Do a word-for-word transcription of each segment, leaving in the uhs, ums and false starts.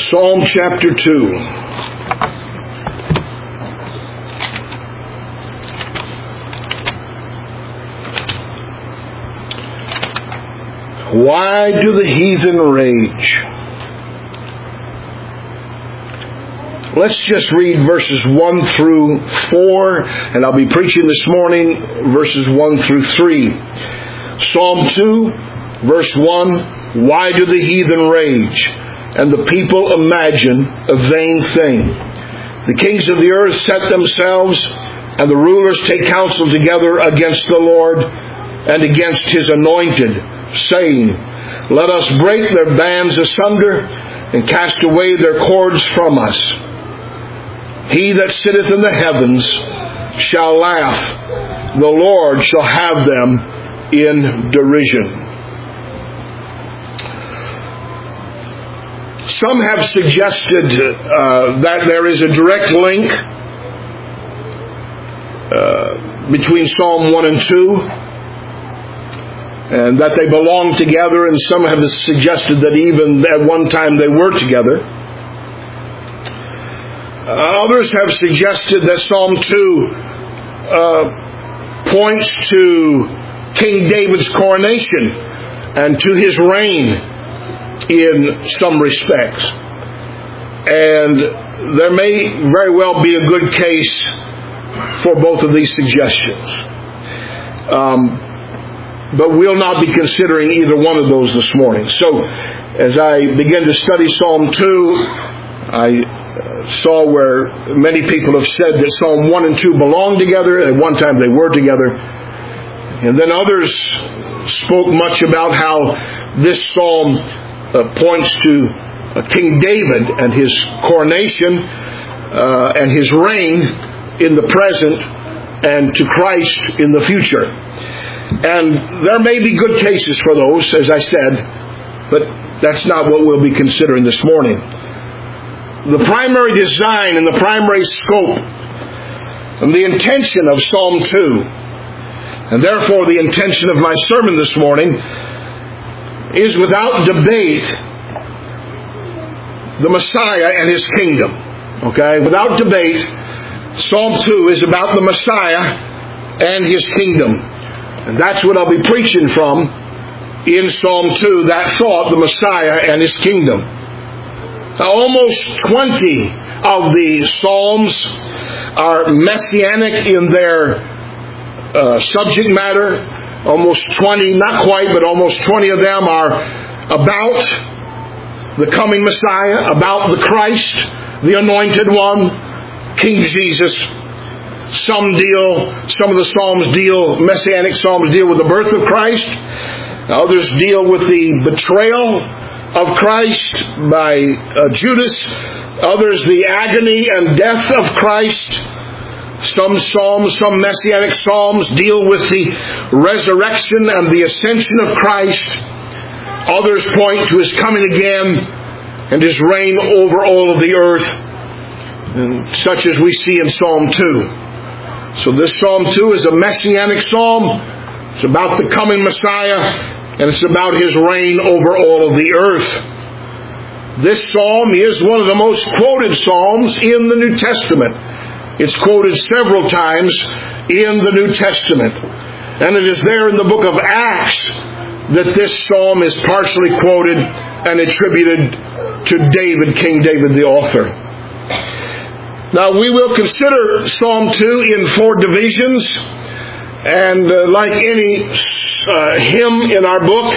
Psalm chapter two. Why do the heathen rage? Let's just read verses one through four, and I'll be preaching this morning verses one through three. Psalm two, verse one, why do the heathen rage, and the people imagine a vain thing? The kings of the earth set themselves, and the rulers take counsel together against the Lord and against His anointed, saying, let us break their bands asunder and cast away their cords from us. He that sitteth in the heavens shall laugh. The Lord shall have them in derision. Some have suggested uh, that there is a direct link uh, between Psalm one and two, and that they belong together, and some have suggested that even at one time they were together. Uh, others have suggested that Psalm two uh, points to King David's coronation and to his reign in some respects. And there may very well be a good case for both of these suggestions. Um, but we'll not be considering either one of those this morning. So, as I begin to study Psalm two, I saw where many people have said that Psalm one and two belong together. At one time they were together. And then others spoke much about how this psalm uh, points to uh, King David and his coronation uh, and his reign in the present, and to Christ in the future. And there may be good cases for those, as I said, but that's not what we'll be considering this morning. The primary design and the primary scope and the intention of Psalm two, and therefore the intention of my sermon this morning, is without debate the Messiah and His kingdom. Okay? Without debate, Psalm two is about the Messiah and His kingdom. And that's what I'll be preaching from in Psalm two, that thought, the Messiah and His kingdom. Now, almost twenty of the Psalms are messianic in their uh, subject matter. Almost twenty, not quite, but almost twenty of them are about the coming Messiah, about the Christ, the Anointed One, King Jesus. Some deal, some of the Psalms deal, Messianic Psalms deal with the birth of Christ. Others deal with the betrayal of Christ by uh, Judas. Others the agony and death of Christ. Some Psalms, some Messianic Psalms deal with the resurrection and the ascension of Christ. Others point to His coming again and His reign over all of the earth, and such as we see in Psalm two. So this Psalm two is a Messianic Psalm. It's about the coming Messiah, and it's about His reign over all of the earth. This Psalm is one of the most quoted Psalms in the New Testament. It's quoted several times in the New Testament. And it is there in the book of Acts that this Psalm is partially quoted and attributed to David, King David the author. Now, we will consider Psalm two in four divisions, and uh, like any uh, hymn in our book,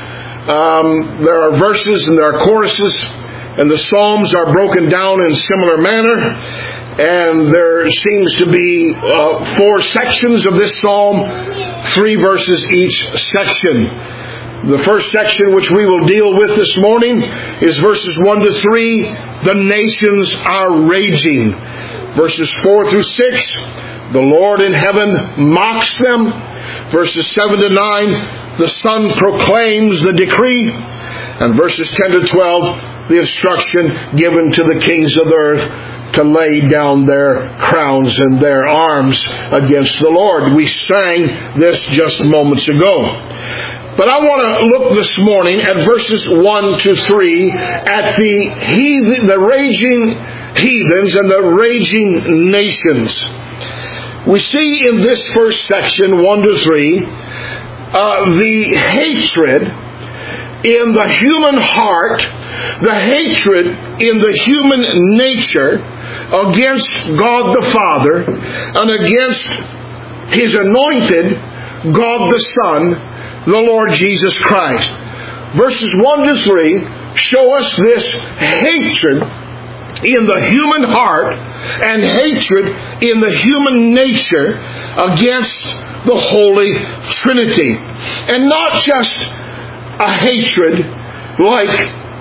um, there are verses and there are choruses, and the Psalms are broken down in similar manner, and there seems to be uh, four sections of this Psalm, three verses each section. The first section which we will deal with this morning is verses one to three. The nations are raging. Verses four through six. The Lord in heaven mocks them. Verses seven to nine. The Son proclaims the decree. And verses ten to twelve. The instruction given to the kings of the earth to lay down their crowns and their arms against the Lord. We sang this just moments ago. But I want to look this morning at verses one to three at the heathen, the raging heathens and the raging nations. We see in this first section, one to three, uh, the hatred in the human heart, the hatred in the human nature against God the Father and against His anointed, God the Son, the Lord Jesus Christ. Verses one to three show us this hatred in the human heart and hatred in the human nature against the Holy Trinity. And not just a hatred like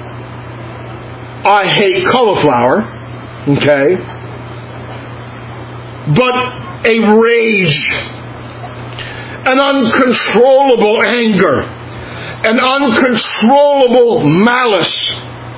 I hate cauliflower, okay, but a rage, an uncontrollable anger, an uncontrollable malice.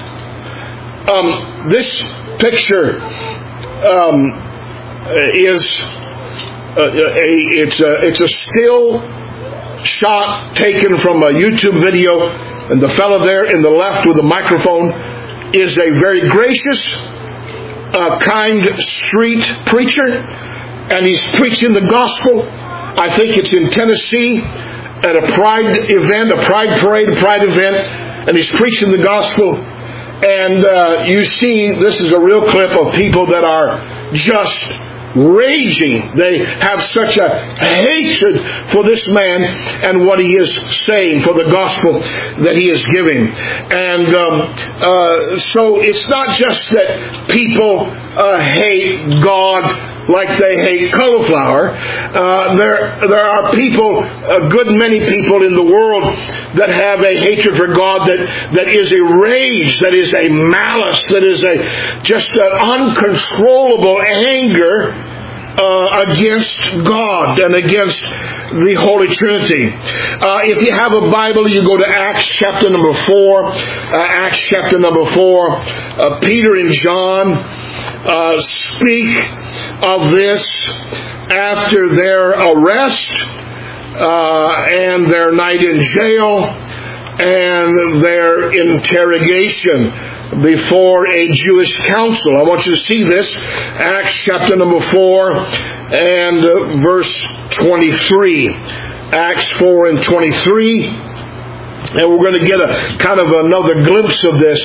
Um, this picture um, is a, a, it's a it's a still shot taken from a YouTube video, and the fellow there in the left with the microphone is a very gracious, uh, kind street preacher, and he's preaching the gospel. I think it's in Tennessee at a pride event, a pride parade, a pride event, and he's preaching the gospel. And uh, you see, this is a real clip of people that are just raging. They have such a hatred for this man and what he is saying, for the gospel that he is giving. And um, uh, so it's not just that people uh, hate God like they hate cauliflower. Uh, there, there are people, a good many people in the world that have a hatred for God that, that is a rage, that is a malice, that is a just an uncontrollable anger uh, against God and against the Holy Trinity. Uh, if you have a Bible, you go to Acts chapter number four. Uh, Acts chapter number four. Uh, Peter and John Uh, speak of this after their arrest uh, and their night in jail and their interrogation before a Jewish council. I want you to see this. Acts chapter number four and uh, verse twenty-three. Acts four and twenty-three. And we're going to get a kind of another glimpse of this.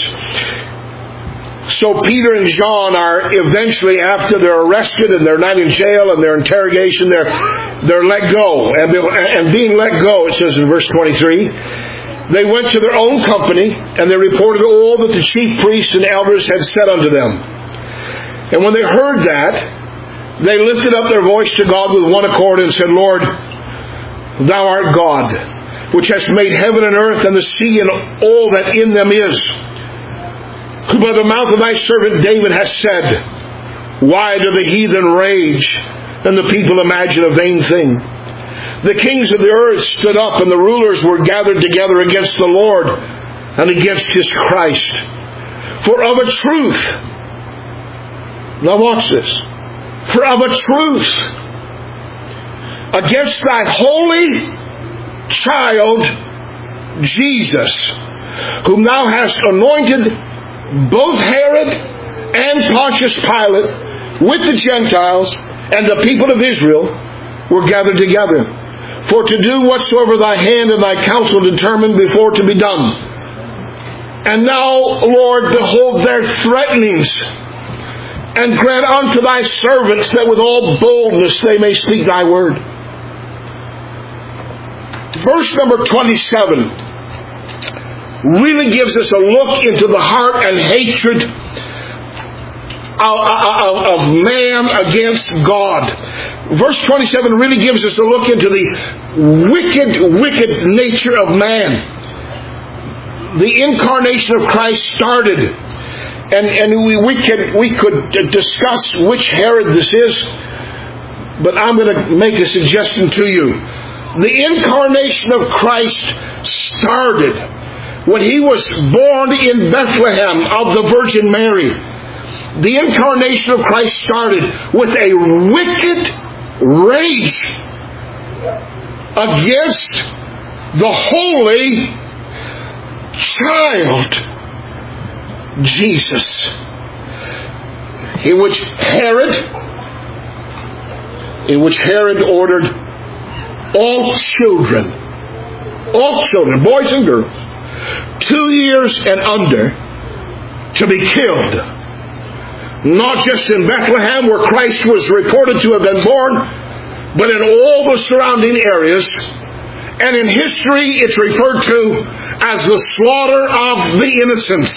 So Peter and John are eventually, after they're arrested and they're not in jail and their interrogation, they're they're let go. And, and being let go, it says in verse twenty-three, they went to their own company and they reported all that the chief priests and elders had said unto them. And when they heard that, they lifted up their voice to God with one accord and said, Lord, Thou art God, which hast made heaven and earth and the sea and all that in them is, who by the mouth of thy servant David has said, why do the heathen rage and the people imagine a vain thing? The kings of the earth stood up and the rulers were gathered together against the Lord and against His Christ. For of a truth, now watch this, for of a truth, against thy holy child Jesus, whom thou hast anointed, both Herod and Pontius Pilate with the Gentiles and the people of Israel were gathered together for to do whatsoever thy hand and thy counsel determined before to be done. And now, Lord, behold their threatenings, and grant unto thy servants that with all boldness they may speak thy word. Verse number twenty-seven really gives us a look into the heart and hatred of, of, of man against God. Verse twenty-seven really gives us a look into the wicked, wicked nature of man. The incarnation of Christ started, and, and we, we, can, we could discuss which Herod this is, but I'm going to make a suggestion to you. The incarnation of Christ started when He was born in Bethlehem of the Virgin Mary. The incarnation of Christ started with a wicked rage against the holy child, Jesus, in which Herod, in which Herod ordered all children, all children, boys and girls, two years and under, to be killed. Not just in Bethlehem, where Christ was reported to have been born, but in all the surrounding areas. And in history, it's referred to as the slaughter of the innocents.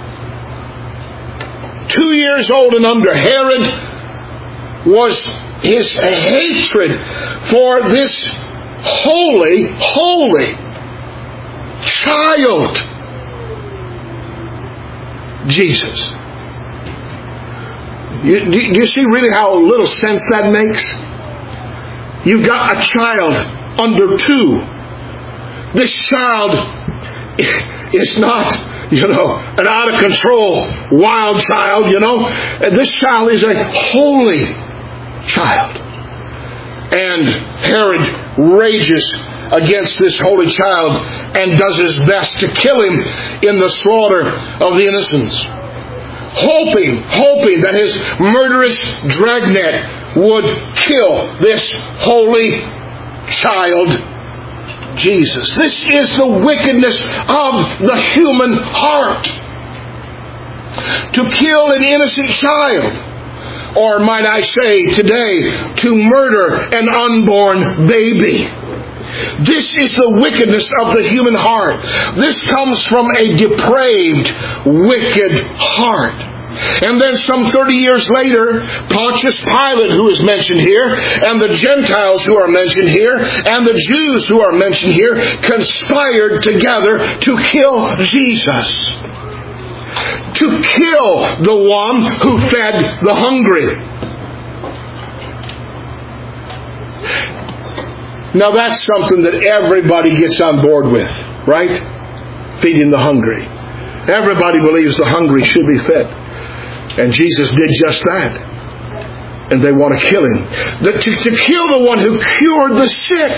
Two years old and under, Herod was his hatred for this holy, holy child, Jesus. You, do you see really how little sense that makes? You've got a child under two. This child is not, you know, an out of control wild child, you know. This child is a holy child. And Herod rages against this holy child and does his best to kill him in the slaughter of the innocents. Hoping, hoping that his murderous dragnet would kill this holy child, Jesus. This is the wickedness of the human heart. To kill an innocent child, or might I say today, to murder an unborn baby. This is the wickedness of the human heart. This comes from a depraved, wicked heart. And then some thirty years later, Pontius Pilate, who is mentioned here, and the Gentiles who are mentioned here, and the Jews who are mentioned here, conspired together to kill Jesus. To kill the one who fed the hungry. Now that's something that everybody gets on board with, right? Feeding the hungry. Everybody believes the hungry should be fed. And Jesus did just that. And they want to kill him. The, to, to kill the one who cured the sick.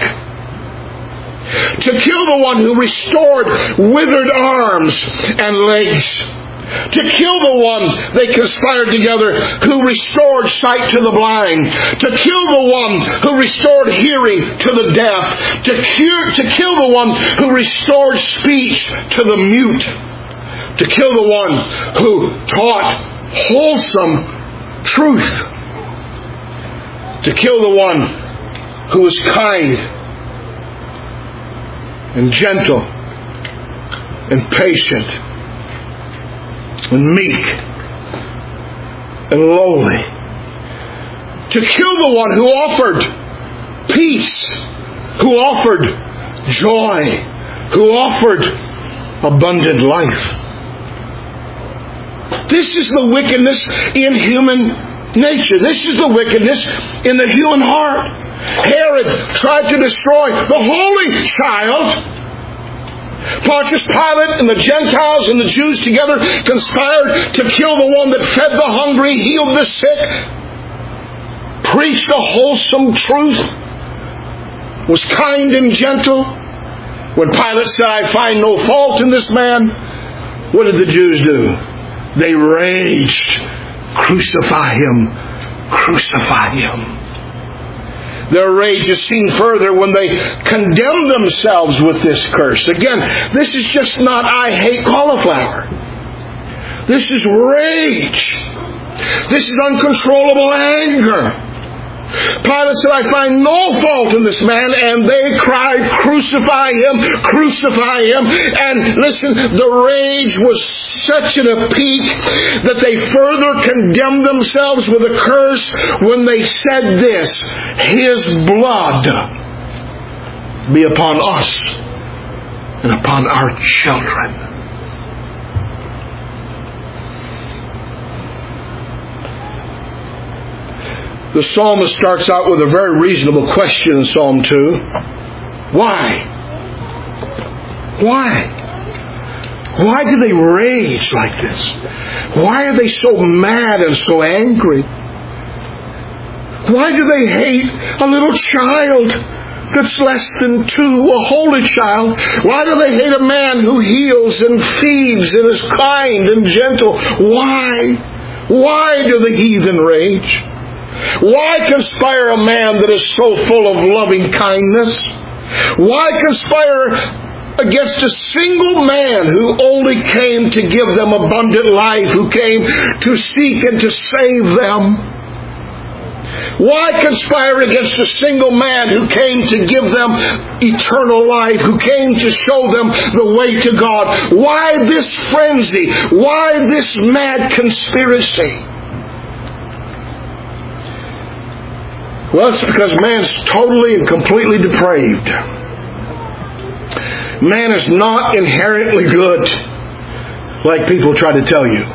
To kill the one who restored withered arms and legs. To kill the one they conspired together who restored sight to the blind. To kill the one who restored hearing to the deaf. To, cure, to kill the one who restored speech to the mute. To kill the one who taught wholesome truth. To kill the one who was kind and gentle and patient and meek and lowly. To kill the one who offered peace, who offered joy, who offered abundant life. This is the wickedness in human nature. This is the wickedness in the human heart. Herod tried to destroy the holy child. Pontius Pilate and the Gentiles and the Jews together conspired to kill the one that fed the hungry, healed the sick, preached a wholesome truth, was kind and gentle. When Pilate said, "I find no fault in this man," what did the Jews do? They raged, "Crucify him, crucify him." Their rage is seen further when they condemn themselves with this curse. Again, this is just not "I hate cauliflower." This is rage. This is uncontrollable anger. Pilate said, "I find no fault in this man," and they cried, "Crucify him, crucify him." And listen, the rage was such at a peak that they further condemned themselves with a curse when they said this: "His blood be upon us and upon our children." The psalmist starts out with a very reasonable question in Psalm two. Why? Why? Why do they rage like this? Why are they so mad and so angry? Why do they hate a little child that's less than two, a holy child? Why do they hate a man who heals and feeds and is kind and gentle? Why? Why do the heathen rage? Why conspire a man that is so full of loving kindness? Why conspire against a single man who only came to give them abundant life, who came to seek and to save them? Why conspire against a single man who came to give them eternal life, who came to show them the way to God? Why this frenzy? Why this mad conspiracy? Well, it's because man's totally and completely depraved. Man is not inherently good, like people try to tell you.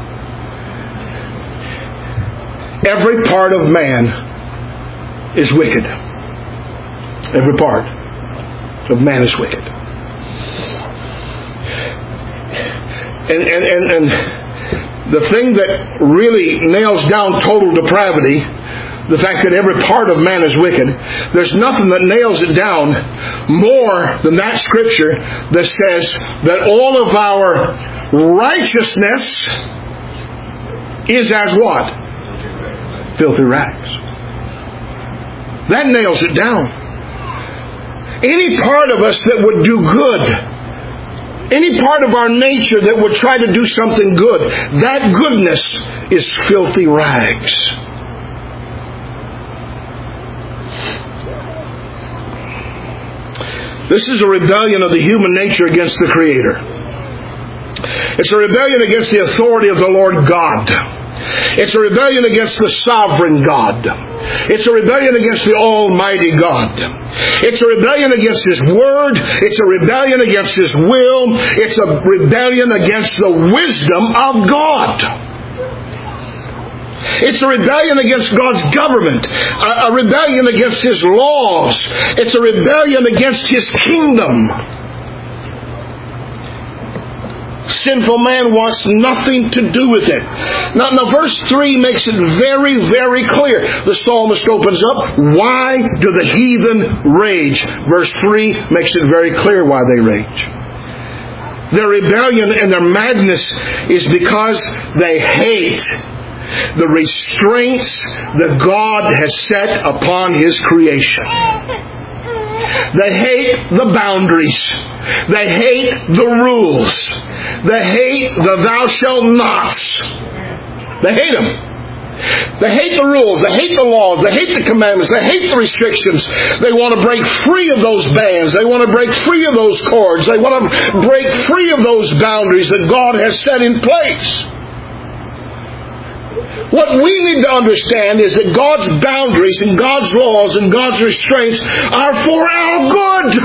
Every part of man is wicked. Every part of man is wicked. And, and, and, and the thing that really nails down total depravity, the fact that every part of man is wicked, there's nothing that nails it down more than that scripture that says that all of our righteousness is as what? Filthy rags. That nails it down. Any part of us that would do good, any part of our nature that would try to do something good, that goodness is filthy rags. This is a rebellion of the human nature against the Creator. It's a rebellion against the authority of the Lord God. It's a rebellion against the sovereign God. It's a rebellion against the Almighty God. It's a rebellion against His Word. It's a rebellion against His will. It's a rebellion against the wisdom of God. It's a rebellion against God's government, a rebellion against His laws. It's a rebellion against His kingdom. Sinful man wants nothing to do with it. Now, now verse three makes it very, very clear. The psalmist opens up, why do the heathen rage? Verse three makes it very clear why they rage. Their rebellion and their madness is because they hate the restraints that God has set upon His creation. They hate the boundaries. They hate the rules. They hate the thou shalt nots. They hate them. They hate the rules. They hate the laws. They hate the commandments. They hate the restrictions. They want to break free of those bands. They want to break free of those cords. They want to break free of those boundaries that God has set in place. What we need to understand is that God's boundaries and God's laws and God's restraints are for our good.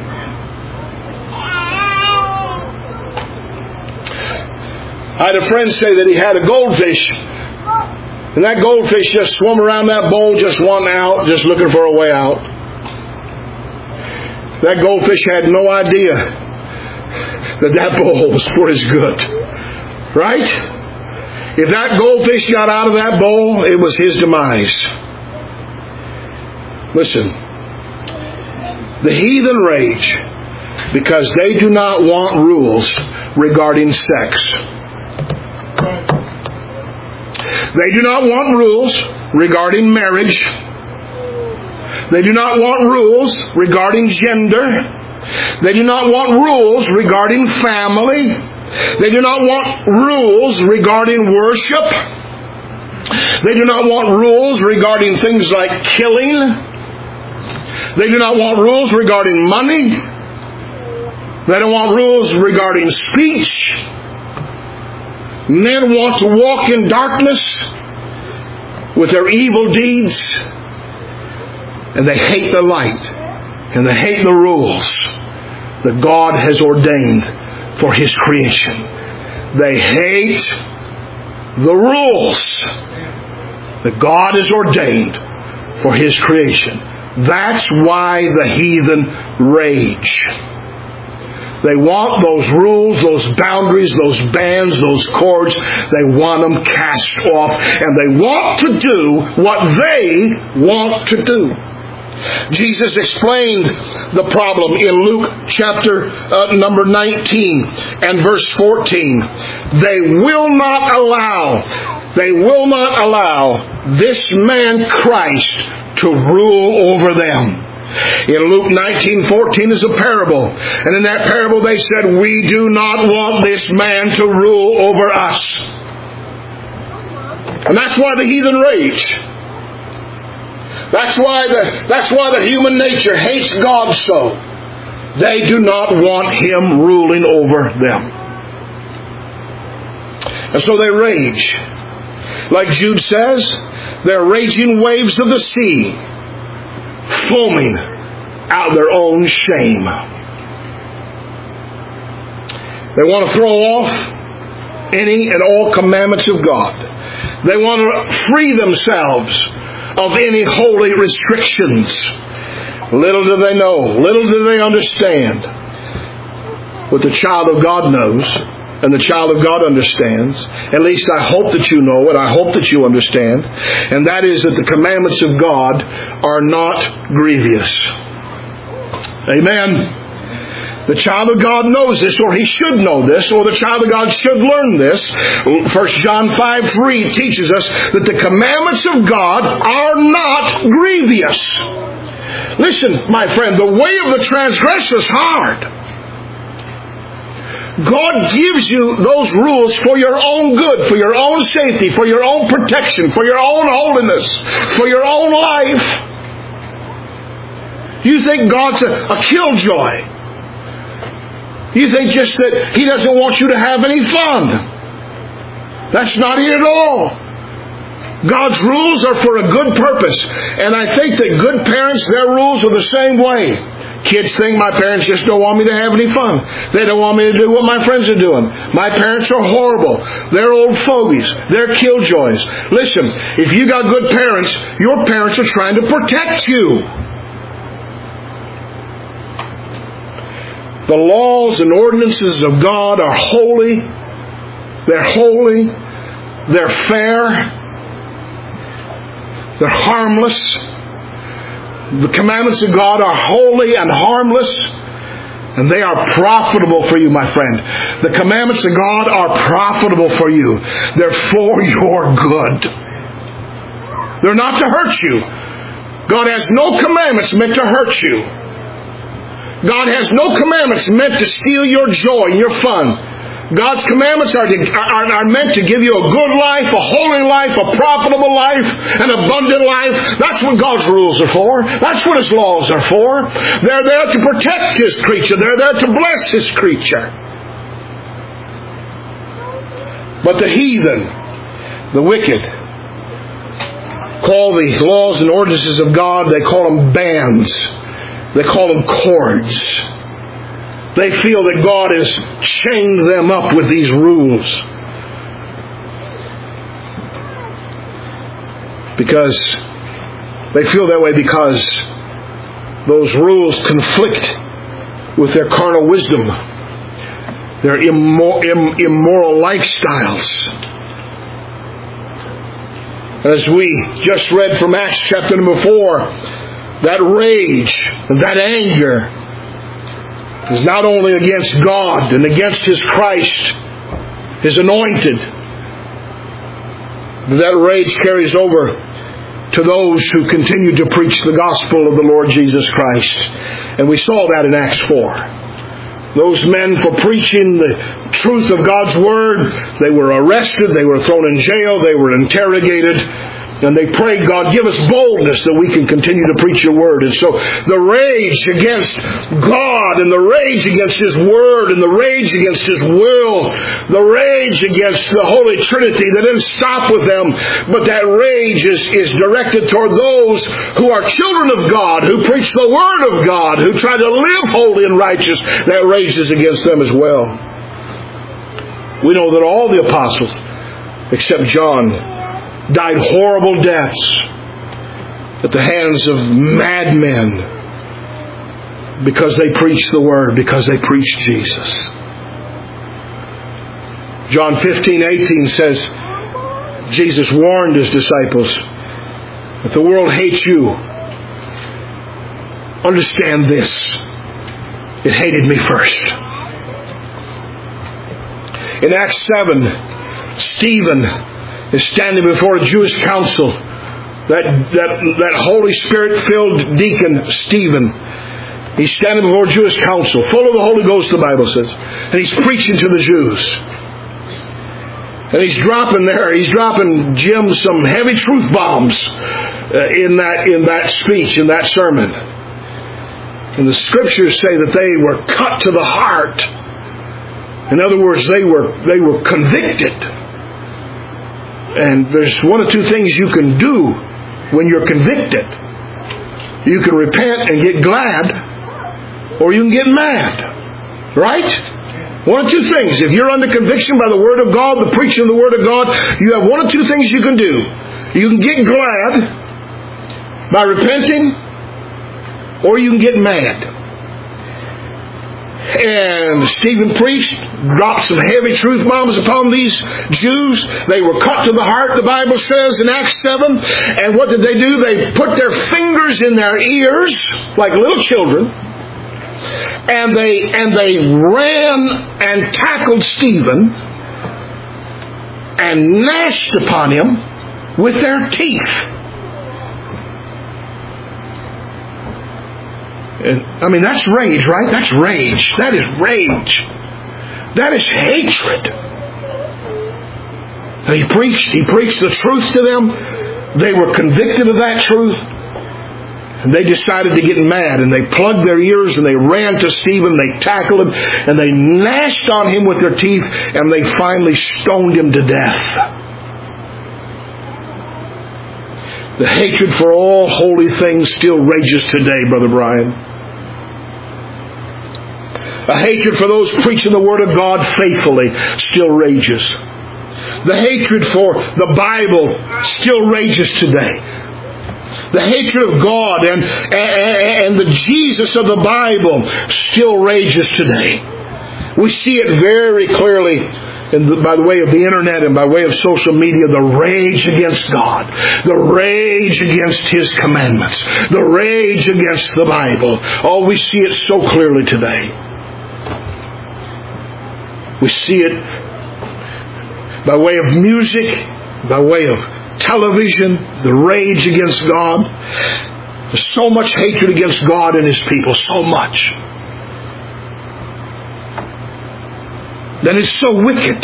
I had a friend say that he had a goldfish, and that goldfish just swam around that bowl, just wanting out, just looking for a way out. That goldfish had no idea that that bowl was for his good. Right? If that goldfish got out of that bowl, it was his demise. Listen, the heathen rage because they do not want rules regarding sex. They do not want rules regarding marriage. They do not want rules regarding gender. They do not want rules regarding family. They do not want rules regarding worship. They do not want rules regarding things like killing. They do not want rules regarding money. They don't want rules regarding speech. Men want to walk in darkness with their evil deeds. And they hate the light. And they hate the rules that God has ordained for His creation. They hate the rules that God has ordained for His creation. That's why the heathen rage. They want those rules, those boundaries, those bands, those cords. They want them cast off. And they want to do what they want to do. Jesus explained the problem in Luke chapter uh, number nineteen and verse fourteen. They will not allow, they will not allow this man Christ to rule over them. In Luke nineteen fourteen is a parable. And in that parable they said, we do not want this man to rule over us. And that's why the heathen rage. That's why the, that's why the human nature hates God so. They do not want Him ruling over them. And so they rage. Like Jude says, they're raging waves of the sea, foaming out their own shame. They want to throw off any and all commandments of God. They want to free themselves of any holy restrictions. Little do they know, little do they understand what the child of God knows and the child of God understands. At least I hope that you know it, I hope that you understand. And that is that the commandments of God are not grievous. Amen. The child of God knows this, or he should know this, or the child of God should learn this. First John five three teaches us that the commandments of God are not grievous. Listen, my friend, the way of the transgressor is hard. God gives you those rules for your own good, for your own safety, for your own protection, for your own holiness, for your own life. You think God's a, a killjoy. You think just that He doesn't want you to have any fun. That's not it at all. God's rules are for a good purpose. And I think that good parents, their rules are the same way. Kids think my parents just don't want me to have any fun. They don't want me to do what my friends are doing. My parents are horrible. They're old fogies. They're killjoys. Listen, if you got good parents, your parents are trying to protect you. The laws and ordinances of God are holy. They're holy. They're fair. They're harmless. The commandments of God are holy and harmless. And they are profitable for you, my friend. The commandments of God are profitable for you. They're for your good. They're not to hurt you. God has no commandments meant to hurt you. God has no commandments meant to steal your joy and your fun. God's commandments are, to, are, are meant to give you a good life, a holy life, a profitable life, an abundant life. That's what God's rules are for. That's what His laws are for. They're there to protect His creature. They're there to bless His creature. But the heathen, the wicked, call the laws and ordinances of God, they call them bands. They call them cords. They feel that God has chained them up with these rules. Because they feel that way because those rules conflict with their carnal wisdom, their immoral, immoral lifestyles. As we just read from Acts chapter number four, that rage, that anger is not only against God and against His Christ, His anointed, but that rage carries over to those who continue to preach the gospel of the Lord Jesus Christ. And we saw that in Acts four. Those men, for preaching the truth of God's Word, they were arrested, they were thrown in jail, they were interrogated. And they prayed, God, give us boldness that we can continue to preach your word. And so the rage against God and the rage against His word and the rage against His will, the rage against the Holy Trinity, that didn't stop with them, but that rage is, is directed toward those who are children of God, who preach the word of God, who try to live holy and righteous. That rage is against them as well. We know that all the apostles, except John, died horrible deaths at the hands of madmen because they preached the Word, because they preached Jesus. John fifteen eighteen says, Jesus warned His disciples that the world hates you understand this. It hated me first. In Acts seven, Stephen is standing before a Jewish council. That, that, that Holy Spirit-filled deacon, Stephen, he's standing before a Jewish council, full of the Holy Ghost, the Bible says. And he's preaching to the Jews. And he's dropping there, he's dropping Jim some heavy truth bombs uh, in that in that speech, in that sermon. And the scriptures say that they were cut to the heart. In other words, they were they were convicted. And there's one or two things you can do when you're convicted. You can repent and get glad, or you can get mad. Right? One or two things. If you're under conviction by the Word of God, the preaching of the Word of God, you have one or two things you can do. You can get glad by repenting, or you can get mad. And Stephen preached, dropped some heavy truth bombs upon these Jews. They were cut to the heart, the Bible says in Acts seven. And what did they do? They put their fingers in their ears like little children. And they and they ran and tackled Stephen and gnashed upon him with their teeth. And, I mean, that's rage, right? That's rage. That is rage. That is hatred. And he preached. He preached the truth to them. They were convicted of that truth. And they decided to get mad, and they plugged their ears, and they ran to Stephen, they tackled him, and they gnashed on him with their teeth, and they finally stoned him to death. The hatred for all holy things still rages today, Brother Brian. A hatred for those preaching the Word of God faithfully still rages. The hatred for the Bible still rages today. The hatred of God and, and, and the Jesus of the Bible still rages today. We see it very clearly in the, by the way of the internet and by way of social media, the rage against God, the rage against His commandments, the rage against the Bible. Oh, we see it so clearly today. We see it by way of music, by way of television, the rage against God. There's so much hatred against God and His people, so much. That is so wicked.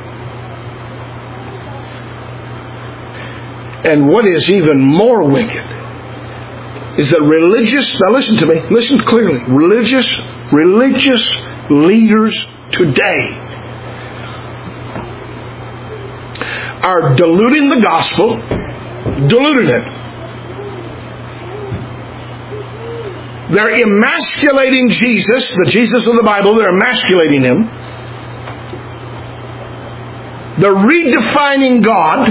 And what is even more wicked is that religious, now listen to me, listen clearly, religious, religious leaders today are diluting the gospel, diluting it. They're emasculating Jesus, the Jesus of the Bible, they're emasculating Him. They're redefining God.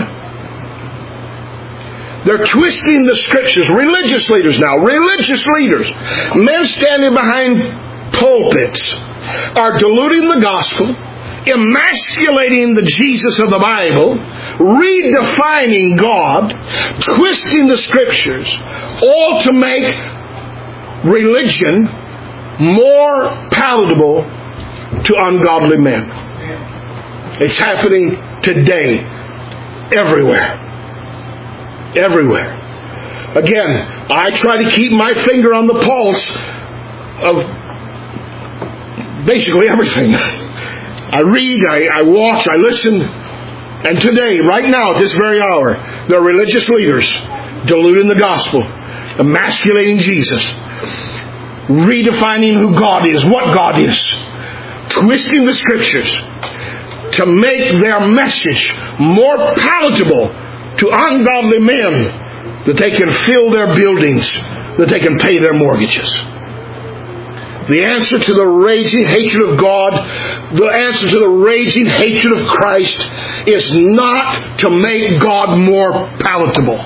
They're twisting the Scriptures. Religious leaders now, religious leaders, men standing behind pulpits, are diluting the gospel, emasculating the Jesus of the Bible, redefining God, twisting the Scriptures, all to make religion more palatable to ungodly men. It's happening today, everywhere. Everywhere. Again, I try to keep my finger on the pulse of basically everything. I read, I, I watch, I listen. And today, right now, at this very hour, there are religious leaders diluting the gospel, emasculating Jesus, redefining who God is, what God is, twisting the Scriptures to make their message more palatable to ungodly men, that they can fill their buildings, that they can pay their mortgages. The answer to the raging hatred of God, the answer to the raging hatred of Christ is not to make God more palatable.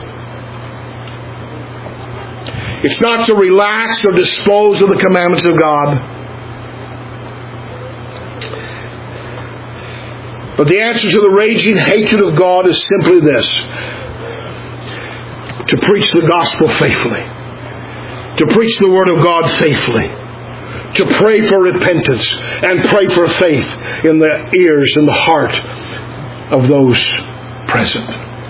It's not to relax or dispose of the commandments of God. But the answer to the raging hatred of God is simply this: to preach the gospel faithfully. to preach the Word of God faithfully, to pray for repentance and pray for faith in the ears and the heart of those present.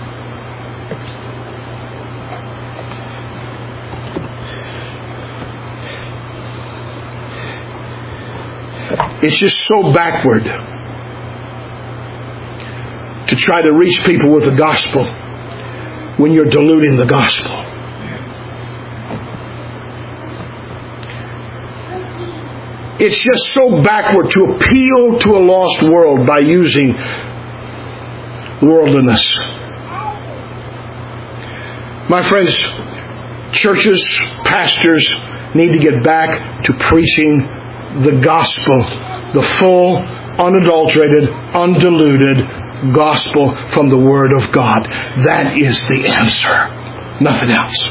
It's just so backward to try to reach people with the gospel when you're diluting the gospel. It's just so backward to appeal to a lost world by using worldliness. My friends, churches, pastors need to get back to preaching the gospel, the full, unadulterated, undiluted gospel from the Word of God. That is the answer. Nothing else.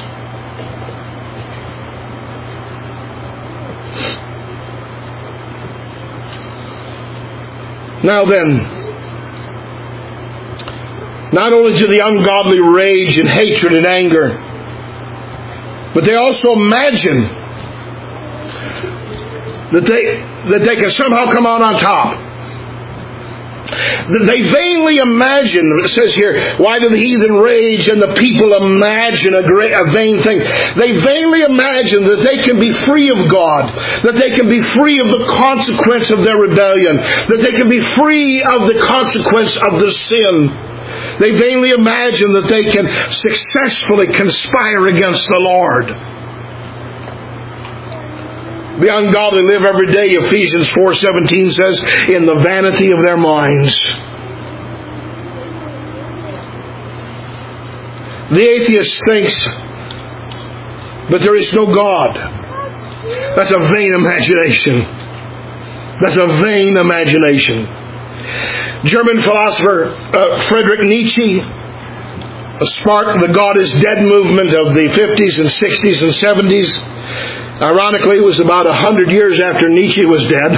Now then, not only do the ungodly rage and hatred and anger, but they also imagine that they that they can somehow come out on top. They vainly imagine, it says here, why do the heathen rage and the people imagine a, great, a vain thing? They vainly imagine that they can be free of God, that they can be free of the consequence of their rebellion, that they can be free of the consequence of the sin. They vainly imagine that they can successfully conspire against the Lord. The ungodly live every day, Ephesians four seventeen says, in the vanity of their minds. The atheist thinks, but there is no God. That's a vain imagination. That's a vain imagination. German philosopher uh, Friedrich Nietzsche sparked the God is Dead movement of the fifties and sixties and seventies. Ironically, it was about a hundred years after Nietzsche was dead.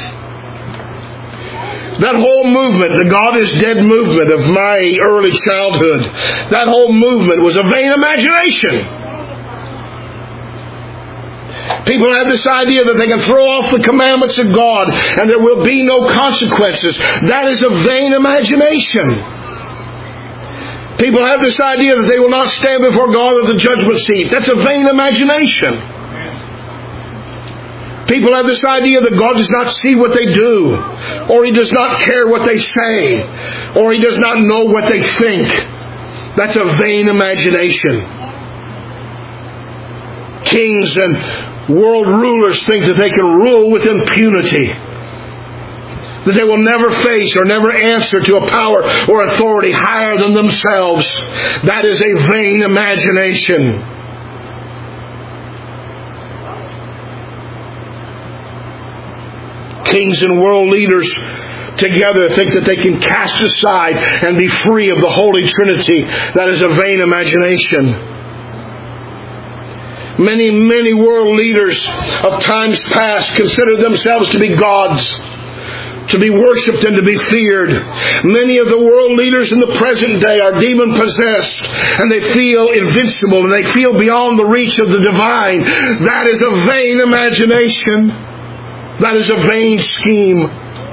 That whole movement, the God is Dead movement of my early childhood, that whole movement was a vain imagination. People have this idea that they can throw off the commandments of God and there will be no consequences. That is a vain imagination. People have this idea that they will not stand before God at the judgment seat. That's a vain imagination. People have this idea that God does not see what they do, or He does not care what they say, or He does not know what they think. That's a vain imagination. Kings and world rulers think that they can rule with impunity, that they will never face or never answer to a power or authority higher than themselves. That is a vain imagination. Kings and world leaders together think that they can cast aside and be free of the Holy Trinity. That is a vain imagination. Many, many world leaders of times past considered themselves to be gods, to be worshipped and to be feared. Many of the world leaders in the present day are demon-possessed, and they feel invincible, and they feel beyond the reach of the divine. That is a vain imagination. That is a vain scheme.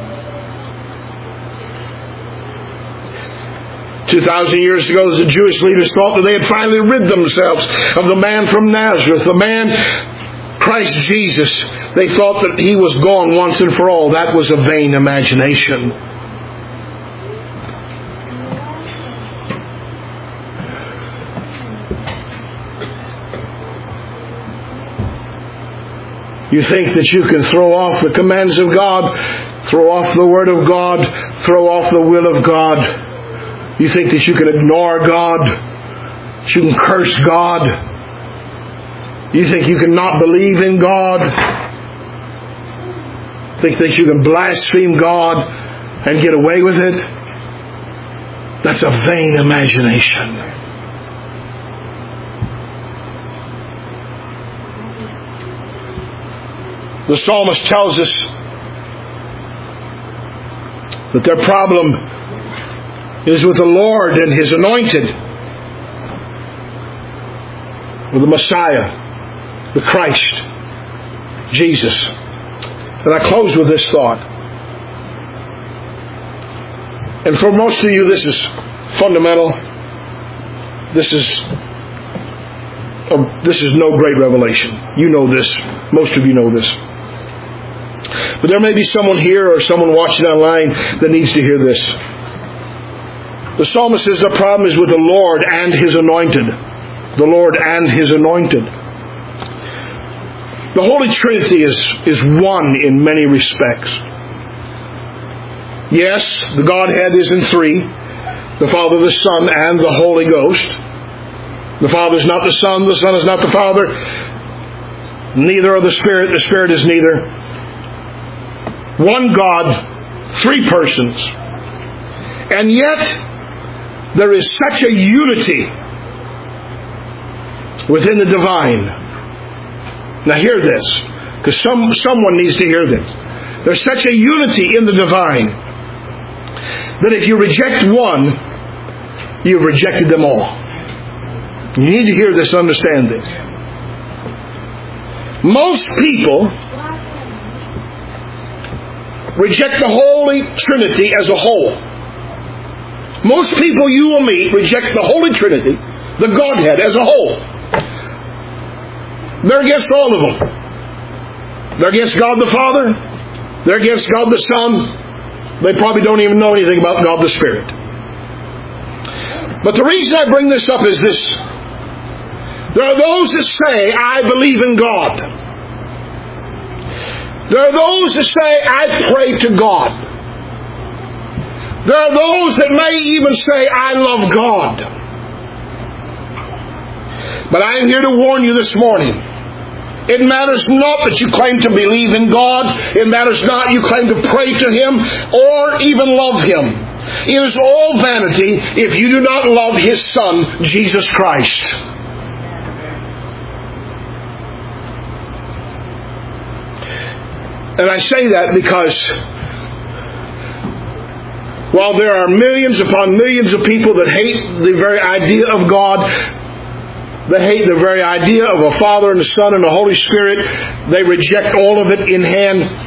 Two thousand years ago, the Jewish leaders thought that they had finally rid themselves of the man from Nazareth, the man Christ Jesus. They thought that He was gone once and for all. That was a vain imagination. You think that you can throw off the commands of God, throw off the Word of God, throw off the will of God. You think that you can ignore God, that you can curse God. You think you can not believe in God. Think that you can blaspheme God and get away with it. That's a vain imagination. The psalmist tells us that their problem is with the Lord and His anointed, with the Messiah. the Christ, Jesus. And I close with this thought. And for most of you, this is fundamental. This is a, this is no great revelation. You know this. Most of you know this. But there may be someone here or someone watching online that needs to hear this. The psalmist says the problem is with the Lord and His anointed. The Lord and His anointed. The Holy Trinity is, is one in many respects. Yes, the Godhead is in three. The Father, the Son, and the Holy Ghost. The Father is not the Son. The Son is not the Father. Neither are the Spirit. The Spirit is neither. One God, three persons. And yet, there is such a unity within the divine. Now hear this, because some, someone needs to hear this. There's such a unity in the divine that if you reject one, you've rejected them all. You need to hear this and understand this. Most people reject the Holy Trinity as a whole. Most people you will meet reject the Holy Trinity, the Godhead, as a whole. They're against all of them. They're against God the Father. They're against God the Son. They probably don't even know anything about God the Spirit. But the reason I bring this up is this. There are those that say, I believe in God. There are those that say, I pray to God. There are those that may even say, I love God. But I am here to warn you this morning. It matters not that you claim to believe in God. It matters not you claim to pray to Him or even love Him. It is all vanity if you do not love His Son, Jesus Christ. And I say that because while there are millions upon millions of people that hate the very idea of God, they hate the very idea of a Father and a Son and a Holy Spirit. They reject all of it in hand.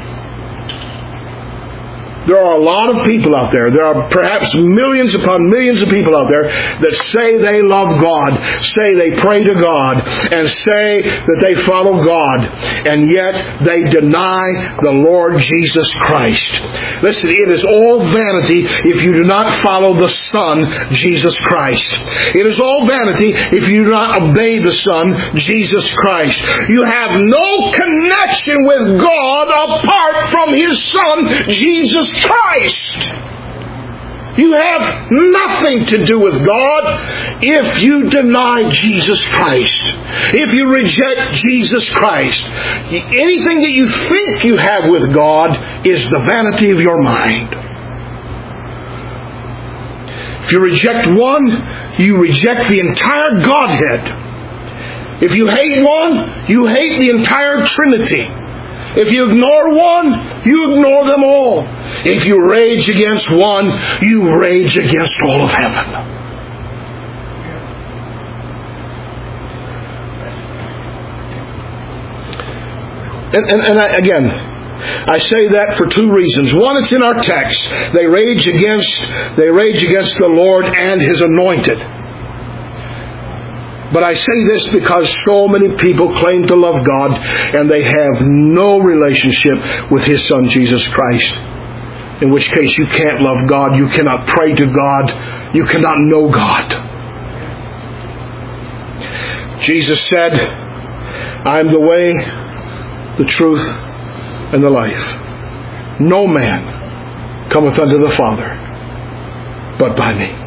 There are a lot of people out there. There are perhaps millions upon millions of people out there that say they love God, say they pray to God, and say that they follow God, and yet they deny the Lord Jesus Christ. Listen, it is all vanity if you do not follow the Son, Jesus Christ. It is all vanity if you do not obey the Son, Jesus Christ. You have no connection with God apart from His Son, Jesus Christ. You have nothing to do with God if you deny Jesus Christ. If you reject Jesus Christ. Anything that you think you have with God is the vanity of your mind. If you reject one, you reject the entire Godhead. If you hate one, you hate the entire Trinity. If you ignore one, you ignore them all. If you rage against one, you rage against all of heaven. And, and, and I, again, I say that for two reasons. One, it's in our text. They rage against, they rage against the Lord and His anointed. But I say this because so many people claim to love God and they have no relationship with His Son, Jesus Christ. In which case you can't love God, you cannot pray to God, you cannot know God. Jesus said, I am the way, the truth, and the life. No man cometh unto the Father but by me.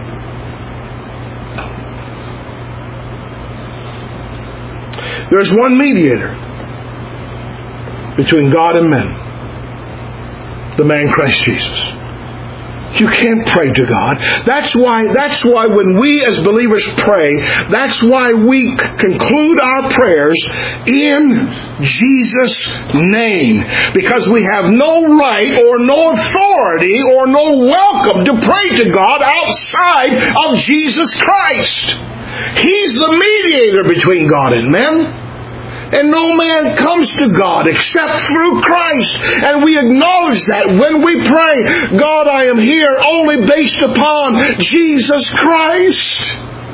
There's one mediator between God and men, the man Christ Jesus. You can't pray to God. That's why, that's why when we as believers pray, that's why we conclude our prayers in Jesus' name. Because we have no right or no authority or no welcome to pray to God outside of Jesus Christ. He's the mediator between God and men. And no man comes to God except through Christ. And we acknowledge that when we pray, God, I am here only based upon Jesus Christ.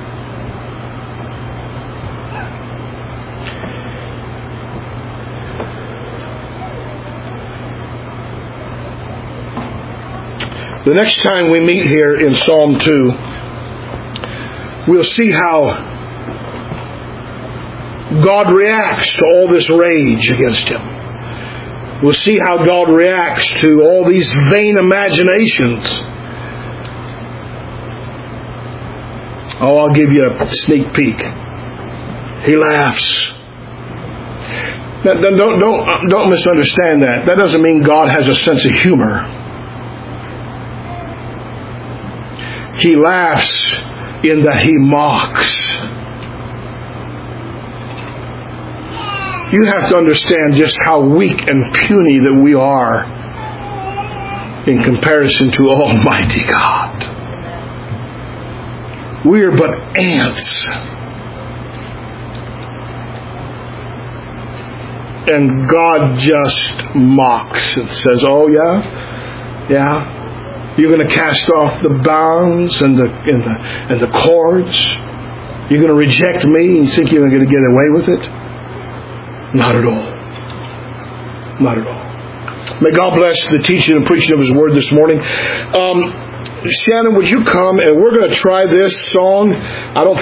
The next time we meet here in Psalm two, we'll see how God reacts to all this rage against Him. We'll see how God reacts to all these vain imaginations. Oh, I'll give you a sneak peek. He laughs. Now, don't, don't, don't misunderstand that. That doesn't mean God has a sense of humor. He laughs in that He mocks. You have to understand just how weak and puny that we are in comparison to Almighty God. We are but ants. And God just mocks and says, oh yeah? Yeah? You're going to cast off the bounds and the, and the, and the cords? You're going to reject me and think you're going to get away with it? Not at all. Not at all. May God bless the teaching and preaching of His Word this morning. Um, Shannon, would you come and we're going to try this song. I don't